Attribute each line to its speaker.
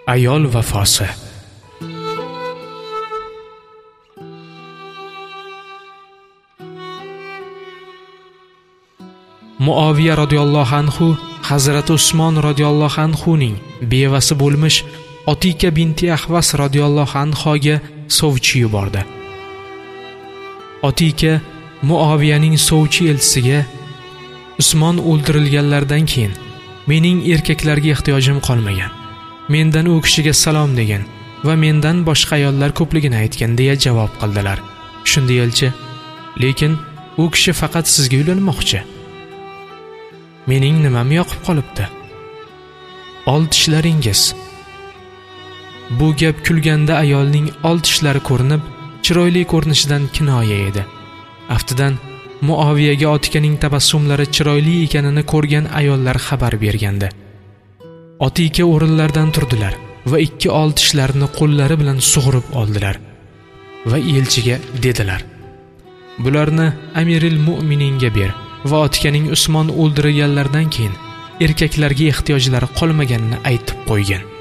Speaker 1: Ayol vafosi. Muaviya radhiyallohu anhu Hazrat Usmon radhiyallohu anhuning bevasi bo'lmish Otika binti Ahvas radhiyallohu anhoga sovchi yubordi. Otika Muaviyaning sovchi elchisiga Usmon o'ldirilganlardan keyin mening erkaklarga ehtiyojim qolmagan. Mendan u kishiga salom degan va mendan boshqa ayollar ko'pligini aytgan deya javob qildilar. Shunda elchi: "Lekin u kishi faqat sizga uylanmoqchi. Mening nimam yoqib qolibdi? Old tishlaringiz." Bu gap kulganda ayolning old tishlari ko'rinib, chiroyli ko'rinishidan kinoya edi. Aftidan Muaviyaga Otikaning tabassumlari chiroyli ekanini ko'rgan ayollar xabar bergandi. Otika o'rinlaridan turdilar va ikki old tishlarini qo'llari bilan sug'urib oldilar va elchiga dedilar: "Bularni Amiril Mu'mininga ber va Otikaning Usmon o'ldirilganlardan keyin erkaklarga ehtiyojlari qolmaganini aytib qo'ygin."